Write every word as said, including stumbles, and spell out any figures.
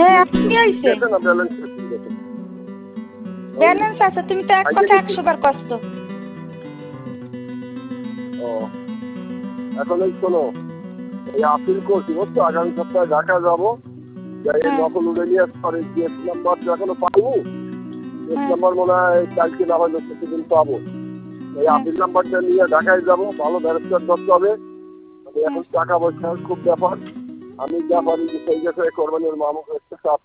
হ্যাঁ কি হইছে আছে না ব্যালেন্স ব্যালেন্স আছে তুমি তো এক কথা একশো বার কষ্ট ও এখন এই শোনো এই আপিল করছি বুঝছো আগামী সপ্তাহে ঢাকা যাবো যাই নকল উড়ে নিয়ে পরে জিএস নাম্বার তো এখনো পাইনি জিএস নাম্বার মনে হয় কালকে না হলে প্রতিদিন পাবো এই আপিল নাম্বারটা নিয়ে ঢাকায় যাবো ভালো ব্যারিস্টার ধরতে হবে এখন টাকা পয়সার খুব ব্যাপার আমি ব্যাপারই সেই জায়গায় কোরবানির মামুক একটা চাপ